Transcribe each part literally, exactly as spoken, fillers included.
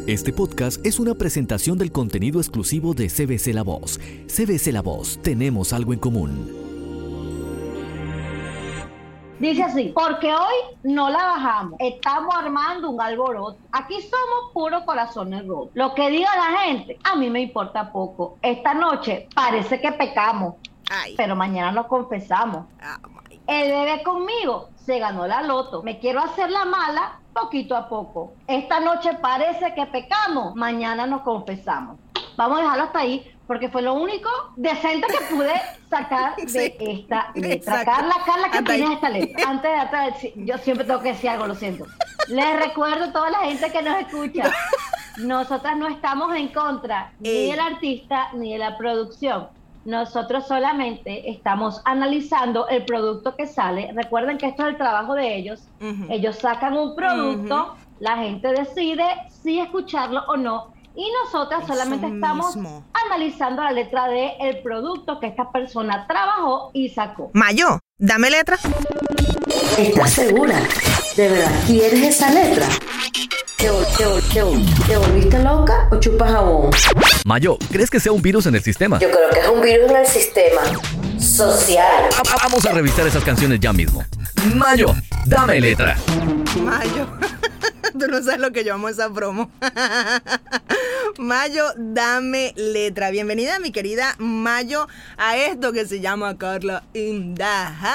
Este podcast es una presentación del contenido exclusivo de C B C La Voz. C B C La Voz, tenemos algo en común. Dice así, porque hoy no la bajamos, estamos armando un alboroto. Aquí somos puros corazones rotos. Lo que diga la gente, a mí me importa poco. Esta noche parece que pecamos, Ay. pero mañana nos confesamos. Oh, El bebé conmigo se ganó la loto. Me quiero hacer la mala poquito a poco. Esta noche parece que pecamos, mañana nos confesamos. Vamos a dejarlo hasta ahí, porque fue lo único decente que pude sacar de sí, esta letra. Exacto. Carla, Carla, ¿qué tienes esta letra? Antes de atrás, yo siempre tengo que decir algo, lo siento. Les recuerdo a toda la gente que nos escucha, nosotras no estamos en contra ni Ey. del artista ni de la producción. Nosotros solamente estamos analizando el producto que sale. Recuerden que esto es el trabajo de ellos. Uh-huh. Ellos sacan un producto, uh-huh. la gente decide si escucharlo o no. Y nosotras Eso solamente estamos mismo. analizando la letra de el producto que esta persona trabajó y sacó. Mayo, dame letra. ¿Estás segura? ¿De verdad quieres esa letra? ¿Te, te, te, ¿Te volviste loca o chupas jabón? Mayo, ¿crees que sea un virus en el sistema? Yo creo que es un virus en el sistema social. A- vamos a revisar esas canciones ya mismo. Mayo, dame letra. Mayo, tú no sabes lo que yo amo esa promo. Mayo, dame letra. Bienvenida, mi querida Mayo, a esto que se llama Carla in the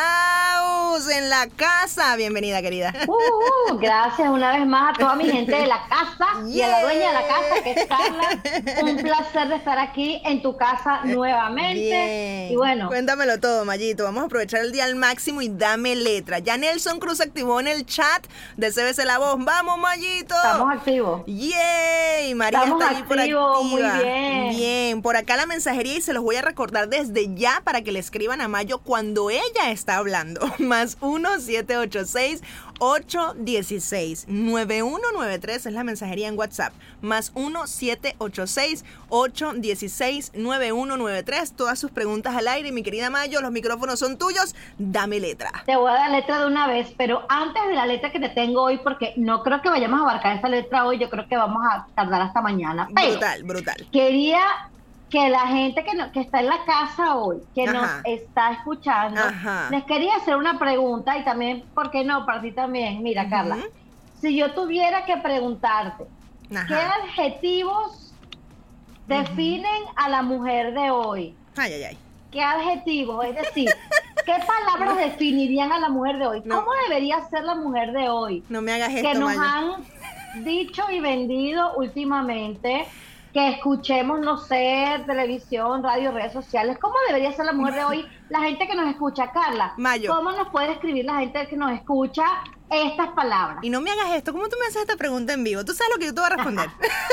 house, en la casa. Bienvenida, querida. Uh, gracias una vez más a toda mi gente de la casa yeah. y a la dueña de la casa, que es Carla. Un placer de estar aquí en tu casa nuevamente. Bien. Y bueno, cuéntamelo todo, Mayito. Vamos a aprovechar el día al máximo y dame letra. Ya Nelson Cruz activó en el chat de C B C La Voz. ¡Vamos, Mayito! Estamos activos. ¡Yay! María Estamos está allí por activo, muy activa. bien. Bien, por acá la mensajería y se los voy a recordar desde ya para que le escriban a Mayo cuando ella está hablando. Más uno siete ocho seis ocho uno seis nueve uno nueve tres es la mensajería en WhatsApp. Más uno siete ocho seis ocho uno seis nueve uno nueve tres. Todas sus preguntas al aire. Mi querida Mayo, los micrófonos son tuyos. Dame letra. Te voy a dar letra de una vez, pero antes de la letra que te tengo hoy, porque no creo que vayamos a abarcar esta letra hoy, yo creo que vamos a tardar hasta mañana. Pero brutal, brutal. Quería que la gente que, no, que está en la casa hoy, que Ajá. nos está escuchando, Ajá. les quería hacer una pregunta y también, ¿por qué no? Para ti también. Mira, uh-huh. Carla, si yo tuviera que preguntarte, Ajá. ¿qué adjetivos uh-huh. definen a la mujer de hoy? Ay, ay, ay. ¿Qué adjetivos? Es decir, ¿qué palabras no. definirían a la mujer de hoy? ¿Cómo no. debería ser la mujer de hoy? No me hagas esto, que nos Mayo. han dicho y vendido últimamente, que escuchemos, no sé, televisión, radio, redes sociales. ¿Cómo debería ser la mujer de hoy? La gente que nos escucha, Carla, Mayo. ¿cómo nos puede escribir la gente que nos escucha estas palabras? Y no me hagas esto. ¿Cómo tú me haces esta pregunta en vivo? ¿Tú sabes lo que yo te voy a responder?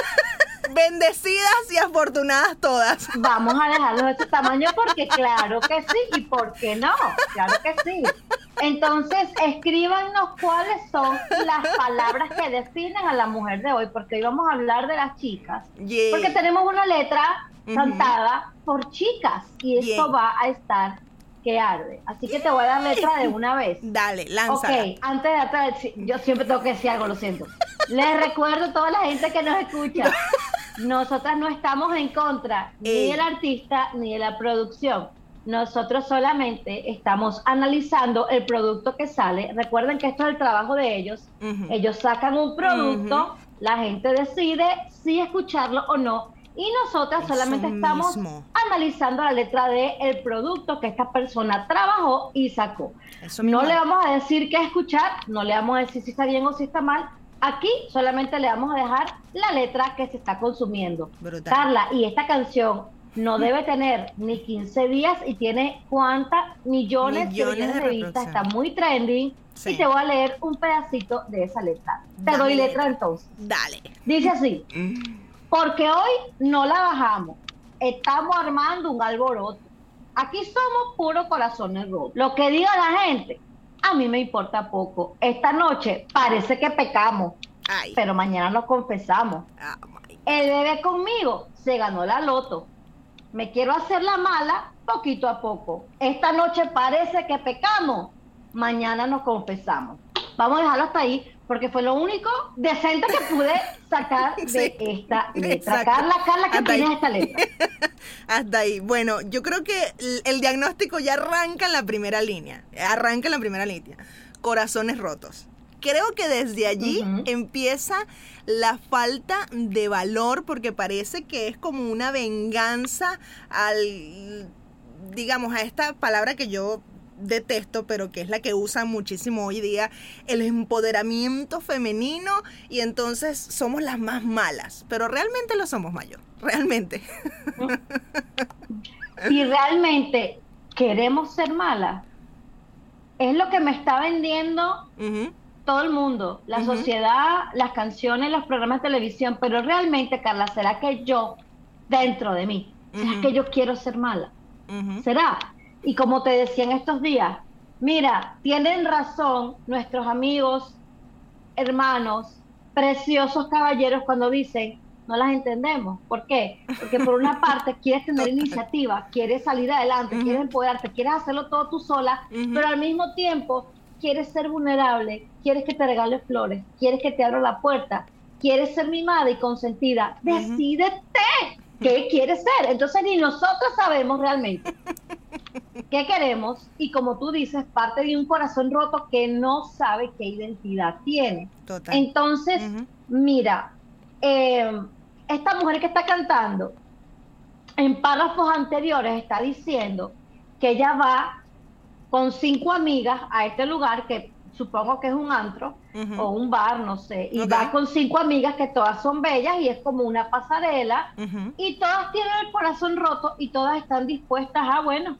Bendecidas y afortunadas todas. Vamos a dejarlo de este tamaño porque claro que sí, y por qué no, claro que sí. Entonces, escríbanos cuáles son las palabras que definen a la mujer de hoy, porque hoy vamos a hablar de las chicas. Yeah. Porque tenemos una letra uh-huh. cantada por chicas, y esto yeah. va a estar que arde. Así que te voy a dar letra de una vez. Dale, lánzala. Ok, antes de atrás, yo siempre tengo que decir algo, lo siento. Les recuerdo a toda la gente que nos escucha, nosotras no estamos en contra Ey. ni del artista ni de la producción. Nosotros solamente estamos analizando el producto que sale. Recuerden que esto es el trabajo de ellos. Uh-huh. Ellos sacan un producto, uh-huh. la gente decide si escucharlo o no. Y nosotras Eso solamente estamos mismo. analizando la letra de el producto que esta persona trabajó y sacó. Eso no le vamos a decir qué escuchar, no le vamos a decir si está bien o si está mal. Aquí solamente le vamos a dejar la letra que se está consumiendo. Brutal. Carla, y esta canción no debe tener ni quince días y tiene cuántas millones, millones de, de, de vistas, está muy trending. Sí. Y te voy a leer un pedacito de esa letra. Te Dale doy letra entonces. Dale. Dice así, porque hoy no la bajamos, estamos armando un alboroto. Aquí somos puros corazones rotos. Lo que diga la gente, a mí me importa poco. Esta noche parece que pecamos, Ay. pero mañana nos confesamos. Oh, El bebé conmigo se ganó la loto. Me quiero hacer la mala poquito a poco. Esta noche parece que pecamos, mañana nos confesamos. Vamos a dejarlo hasta ahí, porque fue lo único decente que pude sacar de Sí, esta letra. exacto. Carla, Carla, ¿qué Hasta tienes ahí. esta letra? Hasta ahí. Bueno, yo creo que el, el diagnóstico ya arranca en la primera línea. Arranca en la primera línea. Corazones rotos. Creo que desde allí Ujú. empieza la falta de valor, porque parece que es como una venganza al, digamos, a esta palabra que yo detesto, pero que es la que usan muchísimo hoy día, el empoderamiento femenino, y entonces somos las más malas, pero realmente lo somos mayor, realmente. Si realmente queremos ser malas, es lo que me está vendiendo Ujú. todo el mundo, la Ujú. sociedad, las canciones, los programas de televisión, pero realmente, Carla, ¿será que yo, dentro de mí, será Ujú. que yo quiero ser mala? Ujú. ¿Será? Y como te decía en estos días, mira, tienen razón nuestros amigos, hermanos, preciosos caballeros cuando dicen, no las entendemos. ¿Por qué? Porque por una parte quieres tener Total. iniciativa, quieres salir adelante, Ujú. quieres empoderarte, quieres hacerlo todo tú sola, Ujú. pero al mismo tiempo quieres ser vulnerable, quieres que te regale flores, quieres que te abra la puerta, quieres ser mimada y consentida. Ujú. Decídete qué quieres ser. Entonces ni nosotros sabemos realmente qué queremos, y como tú dices, parte de un corazón roto que no sabe qué identidad tiene. Total. Entonces, Ujú. mira, eh, esta mujer que está cantando, en párrafos anteriores está diciendo que ella va con cinco amigas a este lugar, que supongo que es un antro Ujú. o un bar, no sé, y Ok. va con cinco amigas que todas son bellas y es como una pasarela, Ujú. y todas tienen el corazón roto y todas están dispuestas a, bueno,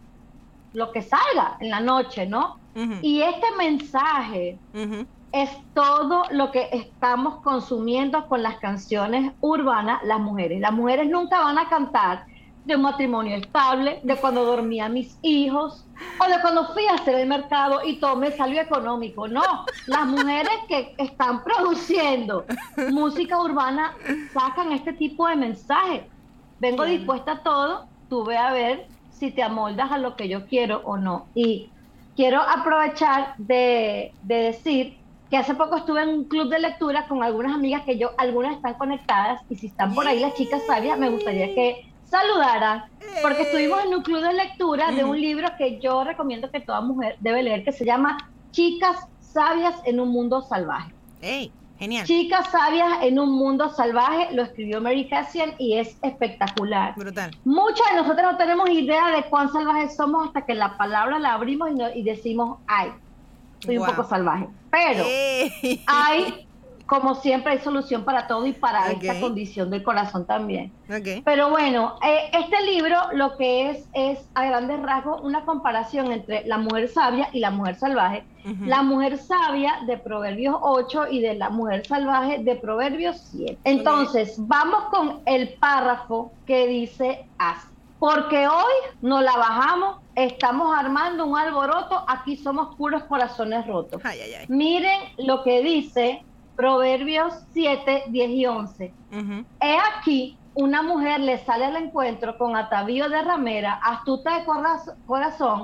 lo que salga en la noche, ¿no? Ujú. Y este mensaje Ujú. es todo lo que estamos consumiendo con las canciones urbanas, las mujeres. Las mujeres nunca van a cantar de un matrimonio estable, de cuando dormía mis hijos, o de cuando fui a hacer el mercado y todo me salió económico. No, las mujeres que están produciendo música urbana sacan este tipo de mensajes. Vengo Claro. dispuesta a todo, tú ve a ver si te amoldas a lo que yo quiero o no. Y quiero aprovechar de, de decir que hace poco estuve en un club de lectura con algunas amigas que yo, algunas están conectadas, y si están por ahí las chicas sabias, me gustaría que saludaran, porque estuvimos en un club de lectura de un libro que yo recomiendo que toda mujer debe leer, que se llama Chicas Sabias en un Mundo Salvaje. ¡Ey! Genial. Chicas Sabias en un Mundo Salvaje, lo escribió Mary Cassian y es espectacular. Brutal. Muchas de nosotros no tenemos idea de cuán salvajes somos hasta que la palabra la abrimos y, no, y decimos, ay, soy Wow. un poco salvaje. Pero ¡Ey! hay, como siempre, hay solución para todo y para Ok. esta condición del corazón también. Ok. Pero bueno, eh, este libro lo que es, es a grandes rasgos una comparación entre la mujer sabia y la mujer salvaje. Ujú. La mujer sabia de Proverbios ocho y de la mujer salvaje de Proverbios siete. Entonces, vamos con el párrafo que dice así. Porque hoy nos la bajamos, estamos armando un alboroto, aquí somos puros corazones rotos. Ay, ay, ay. Miren lo que dice Proverbios siete, diez y once. Ujú. He aquí, una mujer le sale al encuentro con atavío de ramera, astuta de coraz- corazón,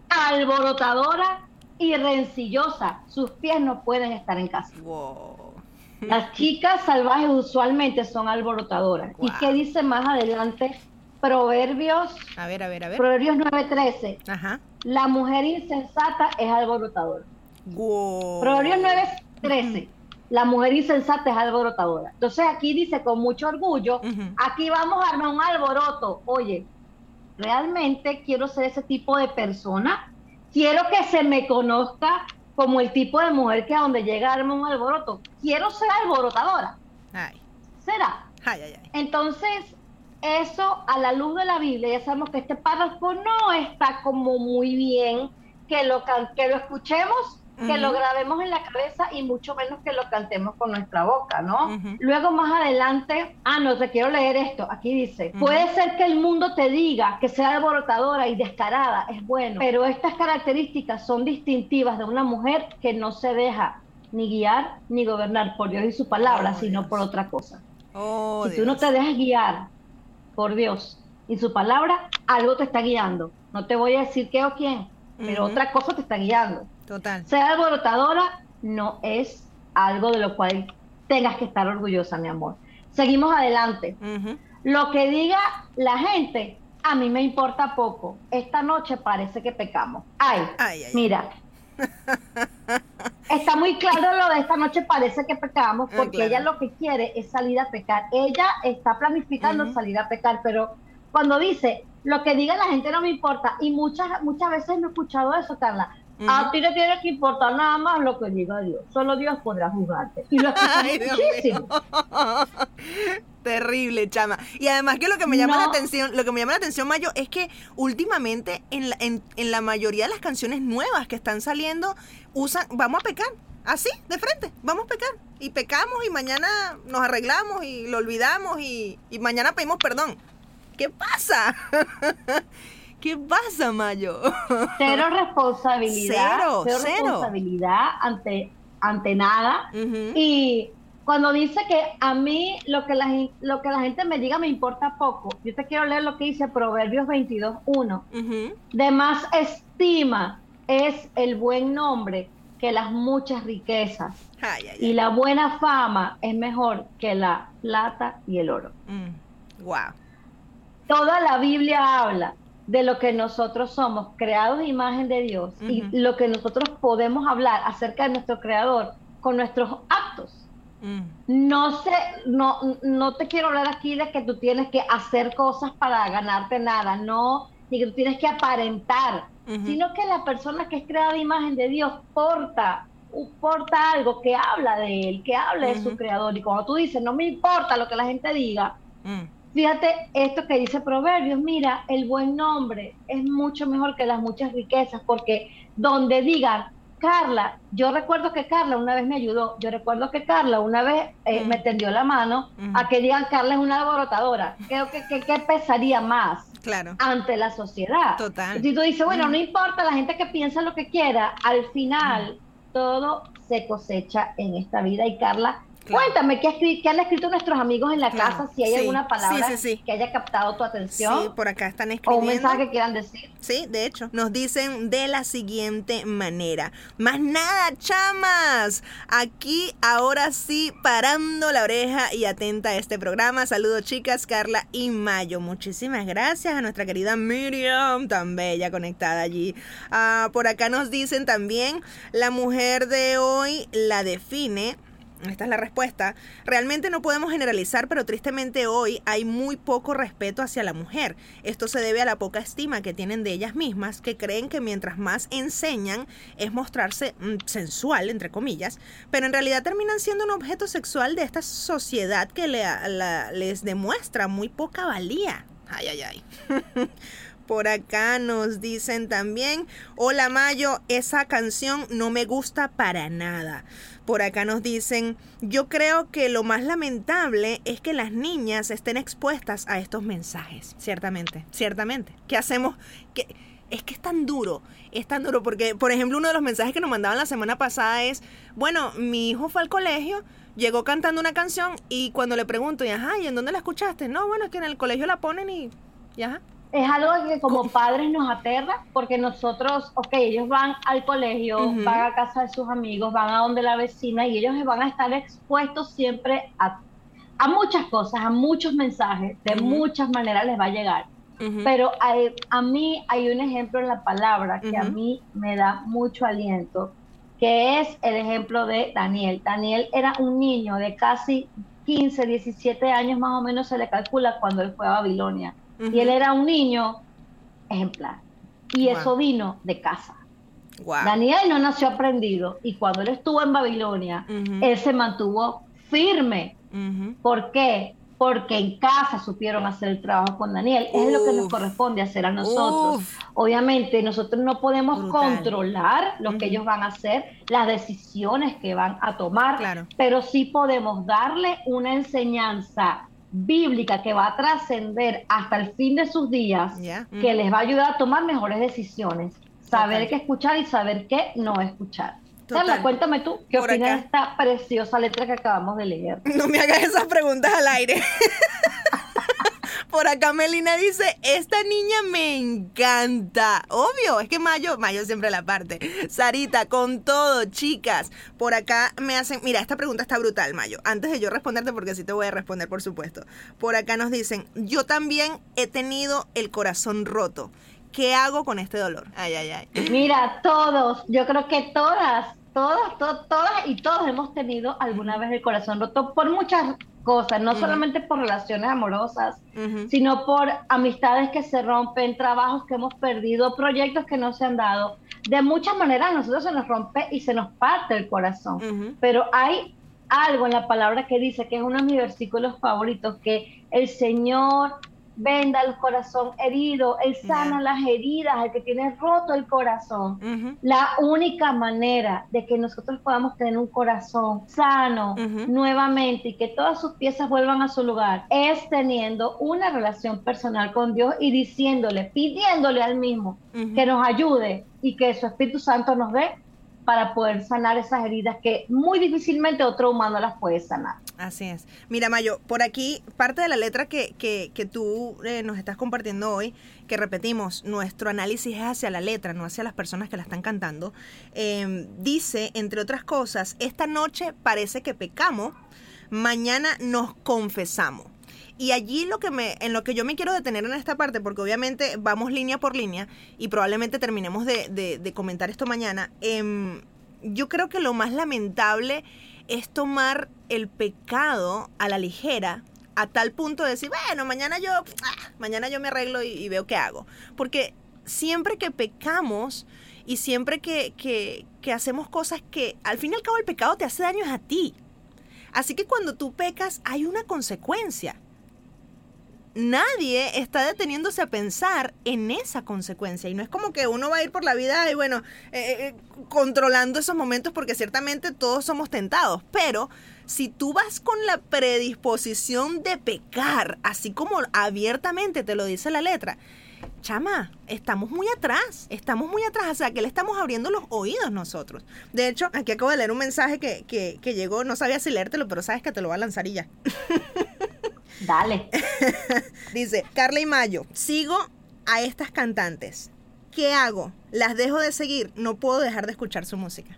alborotadora y rencillosa. Sus pies no pueden estar en casa. Wow. Las chicas salvajes usualmente son alborotadoras. ¿Y Wow. qué dice más adelante? Proverbios, A ver, a ver, a ver. Proverbios nueve, trece. Ajá. La mujer insensata es alborotadora. Wow. Proverbios nueve, trece. La mujer insensata es alborotadora. Entonces aquí dice con mucho orgullo, Ujú. aquí vamos a armar un alboroto. Oye, ¿realmente quiero ser ese tipo de persona? Quiero que se me conozca como el tipo de mujer que a donde llega arma un alboroto. Quiero ser alborotadora. Ay. ¿Será? Ay, ay, ay. Entonces, eso a la luz de la Biblia, ya sabemos que este párrafo no está como muy bien que lo, can- que lo escuchemos, que Ujú. lo grabemos en la cabeza y mucho menos que lo cantemos con nuestra boca, ¿no? Ujú. Luego más adelante, ah, no, te quiero leer esto, aquí dice, Ujú. puede ser que el mundo te diga que sea alborotadora y descarada, es bueno, pero estas características son distintivas de una mujer que no se deja ni guiar ni gobernar por Dios y su palabra, Oh, sino Dios. por otra cosa. Oh, Si tú Dios. no te dejas guiar por Dios y su palabra, algo te está guiando. No te voy a decir qué o quién, pero Ujú. otra cosa te está guiando. Total. Ser alborotadora no es algo de lo cual tengas que estar orgullosa, mi amor. Seguimos adelante. Uh-huh. Lo que diga la gente, a mí me importa poco. Esta noche parece que pecamos. Ay, ay, ay mira. Está muy claro lo de esta noche parece que pecamos, porque ah, claro. ella lo que quiere es salir a pecar. Ella está planificando uh-huh. salir a pecar, pero cuando dice, lo que diga la gente no me importa, y muchas, muchas veces no he escuchado eso, Carla. Uh-huh. A ti te tiene que importar nada más lo que diga Dios. Solo Dios podrá juzgarte. Y lo escuchamos muchísimo. Terrible, chama. Y además que lo que me llama no. la atención, lo que me llama la atención, Mayo, es que últimamente en la, en, en la mayoría de las canciones nuevas que están saliendo, usan, vamos a pecar. Así, de frente, vamos a pecar. Y pecamos y mañana nos arreglamos y lo olvidamos y, y mañana pedimos perdón. ¿Qué pasa? ¿Qué pasa, Mayo? Cero responsabilidad. Cero, cero. cero. responsabilidad ante, ante nada. Uh-huh. Y cuando dice que a mí lo que, la, lo que la gente me diga me importa poco, yo te quiero leer lo que dice Proverbios veintidós uno. Uh-huh. De más estima es el buen nombre que las muchas riquezas. Ay, ay, y ay. la buena fama es mejor que la plata y el oro. Mm. Wow. Toda la Biblia habla de lo que nosotros somos, creados de imagen de Dios, uh-huh. y lo que nosotros podemos hablar acerca de nuestro Creador con nuestros actos. Uh-huh. No sé, no, no te quiero hablar aquí de que tú tienes que hacer cosas para ganarte nada, no, ni que tú tienes que aparentar, uh-huh. sino que la persona que es creada de imagen de Dios porta, porta algo que habla de Él, que habla uh-huh. de su Creador. Y cuando tú dices, no me importa lo que la gente diga, uh-huh. fíjate esto que dice Proverbios, mira, el buen nombre es mucho mejor que las muchas riquezas, porque donde digan, Carla, yo recuerdo que Carla una vez me ayudó, yo recuerdo que Carla una vez eh, mm. me tendió la mano, mm. a que digan, Carla es una alborotadora, creo que, que, que pesaría más claro. ante la sociedad. Total. Y tú dices, bueno, mm. no importa, la gente que piensa lo que quiera, al final mm. todo se cosecha en esta vida. Y Carla, claro. cuéntame, ¿qué, escri- ¿qué han escrito nuestros amigos en la claro. casa? Si hay sí. alguna palabra sí, sí, sí. que haya captado tu atención. Sí, por acá están escribiendo. O un mensaje que quieran decir. Sí, de hecho. Nos dicen de la siguiente manera. Más nada, chamas. Aquí, ahora sí, parando la oreja y atenta a este programa. Saludos, chicas, Carla y Mayo. Muchísimas gracias a nuestra querida Miriam, tan bella, conectada allí. Uh, por acá nos dicen también, la mujer de hoy la define. Esta es la respuesta. Realmente no podemos generalizar, pero tristemente hoy hay muy poco respeto hacia la mujer. Esto se debe a la poca estima que tienen de ellas mismas, que creen que mientras más enseñan es mostrarse mm, sensual, entre comillas, pero en realidad terminan siendo un objeto sexual de esta sociedad que le, la, les demuestra muy poca valía. Ay, ay, ay. Por acá nos dicen también, hola Mayo, esa canción no me gusta para nada. Por acá nos dicen, yo creo que lo más lamentable es que las niñas estén expuestas a estos mensajes. Ciertamente, ciertamente. ¿Qué hacemos? ¿Qué? Es que es tan duro, es tan duro porque, por ejemplo, uno de los mensajes que nos mandaban la semana pasada es, bueno, mi hijo fue al colegio, llegó cantando una canción y cuando le pregunto, y ajá, ¿y en dónde la escuchaste? No, bueno, es que en el colegio la ponen y, y ajá. Es algo que como padres nos aterra, porque nosotros, ok, ellos van al colegio, uh-huh. van a casa de sus amigos, van a donde la vecina y ellos van a estar expuestos siempre a, a muchas cosas, a muchos mensajes, de uh-huh. muchas maneras les va a llegar. Uh-huh. Pero hay, a mí hay un ejemplo en la palabra que uh-huh. a mí me da mucho aliento, que es el ejemplo de Daniel. Daniel era un niño de casi quince, diecisiete años más o menos se le calcula cuando él fue a Babilonia. Uh-huh. Y él era un niño ejemplar. Y wow. eso vino de casa. Wow. Daniel no nació aprendido. Y cuando él estuvo en Babilonia, uh-huh. él se mantuvo firme. Uh-huh. ¿Por qué? Porque en casa supieron hacer el trabajo con Daniel. Uf. Es lo que nos corresponde hacer a nosotros. Uf. Obviamente, nosotros no podemos Brutal. controlar lo uh-huh. que ellos van a hacer, las decisiones que van a tomar, claro. pero sí podemos darle una enseñanza bíblica que va a trascender hasta el fin de sus días, yeah. mm. que les va a ayudar a tomar mejores decisiones, saber Total. qué escuchar y saber qué no escuchar. Carla, cuéntame tú, ¿qué Por opinas acá. de esta preciosa letra que acabamos de leer? No me hagas esas preguntas al aire. Por acá Melina dice, esta niña me encanta. Obvio, es que Mayo, Mayo siempre la parte. Sarita, con todo, chicas. Por acá me hacen, mira, esta pregunta está brutal, Mayo. Antes de yo responderte, porque sí te voy a responder, por supuesto. Por acá nos dicen, yo también he tenido el corazón roto. ¿Qué hago con este dolor? Ay, ay, ay. Mira, todos, yo creo que todas, todas, to- todas y todos hemos tenido alguna vez el corazón roto por muchas cosas, no uh-huh. solamente por relaciones amorosas, uh-huh. sino por amistades que se rompen, trabajos que hemos perdido, proyectos que no se han dado. De muchas maneras a nosotros se nos rompe y se nos parte el corazón, uh-huh. pero hay algo en la palabra que dice, que es uno de mis versículos favoritos, que el Señor venda el corazón herido, Él sana yeah. las heridas, el que tiene roto el corazón. Uh-huh. La única manera de que nosotros podamos tener un corazón sano uh-huh. nuevamente y que todas sus piezas vuelvan a su lugar es teniendo una relación personal con Dios y diciéndole, pidiéndole al mismo uh-huh. que nos ayude y que su Espíritu Santo nos dé para poder sanar esas heridas que muy difícilmente otro humano las puede sanar. Así es. Mira, Mayo, por aquí, parte de la letra que, que, que tú eh, nos estás compartiendo hoy, que repetimos, nuestro análisis es hacia la letra, no hacia las personas que la están cantando, eh, dice, entre otras cosas, esta noche parece que pecamos, mañana nos confesamos. Y allí lo que me, en lo que yo me quiero detener en esta parte, porque obviamente vamos línea por línea y probablemente terminemos de, de, de comentar esto mañana, eh, yo creo que lo más lamentable es tomar el pecado a la ligera, a tal punto de decir, bueno, mañana yo, ah, mañana yo me arreglo y, y veo qué hago. Porque siempre que pecamos y siempre que, que, que hacemos cosas que, al fin y al cabo, el pecado te hace daño a ti. Así que cuando tú pecas, hay una consecuencia. Nadie está deteniéndose a pensar en esa consecuencia. Y no es como que uno va a ir por la vida y bueno, eh, eh, controlando esos momentos, porque ciertamente todos somos tentados. Pero si tú vas con la predisposición de pecar, así como abiertamente te lo dice la letra, chama, estamos muy atrás, estamos muy atrás, o sea, que le estamos abriendo los oídos nosotros. De hecho, aquí acabo de leer un mensaje que, que, que llegó, no sabía si leértelo, pero sabes que te lo voy a lanzar y ya. Dale. Dice, Carla y Mayo, sigo a estas cantantes. ¿Qué hago? ¿Las dejo de seguir? No puedo dejar de escuchar su música.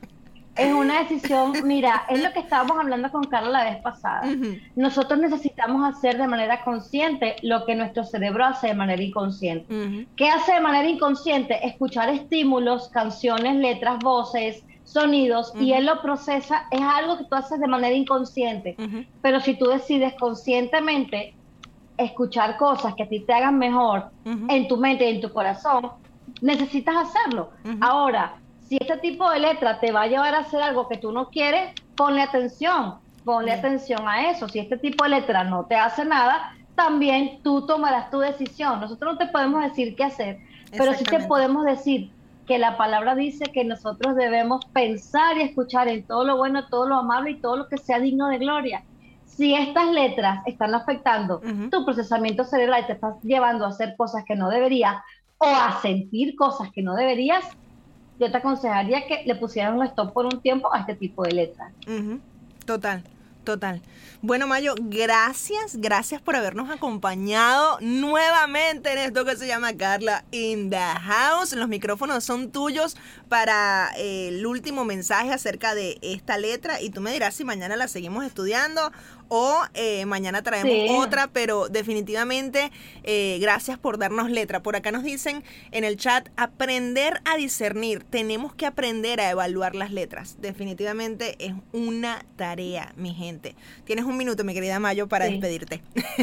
Es una decisión, mira, es lo que estábamos hablando con Carla la vez pasada. Uh-huh. Nosotros necesitamos hacer de manera consciente lo que nuestro cerebro hace de manera inconsciente. Uh-huh. ¿Qué hace de manera inconsciente? Escuchar estímulos, canciones, letras, voces, sonidos, uh-huh. y él lo procesa. Es algo que tú haces de manera inconsciente. Uh-huh. Pero si tú decides conscientemente escuchar cosas que a ti te hagan mejor uh-huh. en tu mente y en tu corazón, necesitas hacerlo. Uh-huh. Ahora, si este tipo de letra te va a llevar a hacer algo que tú no quieres, ponle atención, ponle uh-huh. atención a eso. Si este tipo de letra no te hace nada, también tú tomarás tu decisión. Nosotros no te podemos decir qué hacer, pero sí te podemos decir que la palabra dice que nosotros debemos pensar y escuchar en todo lo bueno, todo lo amable y todo lo que sea digno de gloria. Si estas letras están afectando uh-huh. tu procesamiento cerebral y te estás llevando a hacer cosas que no deberías o a sentir cosas que no deberías, yo te aconsejaría que le pusieran un stop por un tiempo a este tipo de letras. Uh-huh. Total, total. Bueno, Mayo, gracias, gracias por habernos acompañado nuevamente en esto que se llama Carla in the House. Los micrófonos son tuyos para eh, el último mensaje acerca de esta letra y tú me dirás si mañana la seguimos estudiando o eh, mañana traemos sí. otra, pero definitivamente eh, gracias por darnos letra. Por acá nos dicen en el chat, aprender a discernir. Tenemos que aprender a evaluar las letras. Definitivamente es una tarea, mi gente. Tienes un minuto, mi querida Mayo, para sí. despedirte.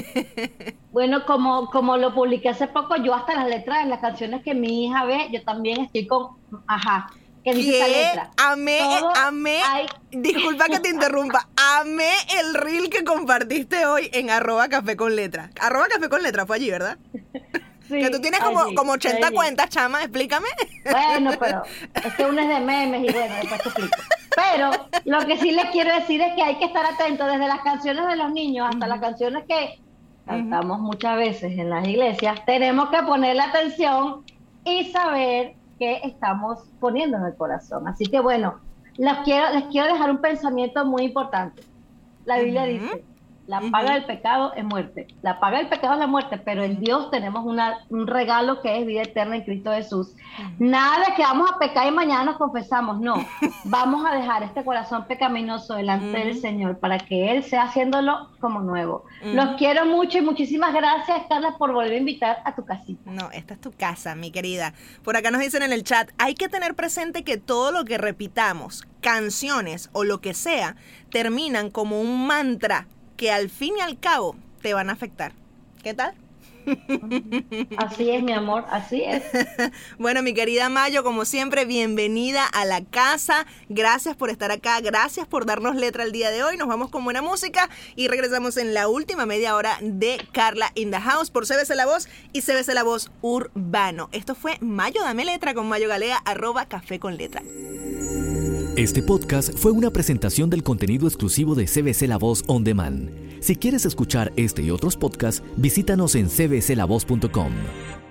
Bueno, como, como lo publiqué hace poco, yo hasta las letras de las canciones que mi hija ve, yo también estoy con, ajá, ¿qué dice esa letra? Amé, Todo amé, hay... disculpa que te interrumpa, amé el reel que compartiste hoy en arroba café con letra. Arroba café con letra fue allí, ¿verdad? Sí, que tú tienes como, allí, como ochenta allí. Cuentas, chama, explícame. Bueno, pero es que uno es de memes y bueno, después te explico. Pero lo que sí les quiero decir es que hay que estar atentos desde las canciones de los niños hasta uh-huh. las canciones que cantamos uh-huh. muchas veces en las iglesias. Tenemos que ponerle atención y saber qué estamos poniendo en el corazón. Así que bueno, les quiero, les quiero dejar un pensamiento muy importante. La Biblia uh-huh. dice, La paga del pecado es muerte. La paga del pecado es la muerte, pero en Dios tenemos una, un regalo que es vida eterna en Cristo Jesús. Nada de que vamos a pecar y mañana nos confesamos, no. Vamos a dejar este corazón pecaminoso delante uh-huh. del Señor para que Él sea haciéndolo como nuevo. Uh-huh. Los quiero mucho y muchísimas gracias, Carla, por volver a invitar a tu casita. No, esta es tu casa, mi querida. Por acá nos dicen en el chat, hay que tener presente que todo lo que repitamos, canciones o lo que sea, terminan como un mantra que al fin y al cabo te van a afectar. ¿Qué tal? Así es, mi amor, así es. Bueno, mi querida Mayo, como siempre, bienvenida a la casa. Gracias por estar acá, gracias por darnos letra el día de hoy. Nos vamos con buena música y regresamos en la última media hora de Carla in the House por C B C La Voz y C B C La Voz Urbano. Esto fue Mayo Dame Letra con Mayo Galea, arroba Café con Letra. Este podcast fue una presentación del contenido exclusivo de C B C La Voz On Demand. Si quieres escuchar este y otros podcasts, visítanos en c b c la voz punto com.